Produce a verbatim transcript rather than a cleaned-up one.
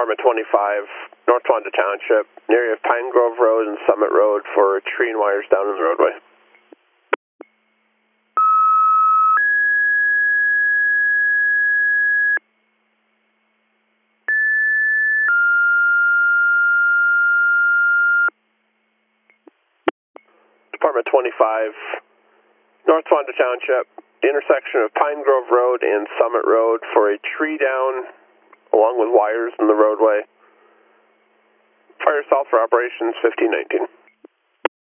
Department twenty-five, North Wanda Township, near area of Pine Grove Road and Summit Road for a tree and wires down in the roadway. Department twenty-five, North Wanda Township, intersection of Pine Grove Road and Summit Road for a tree down along with wires in the roadway. Fire south for operations fifteen nineteen.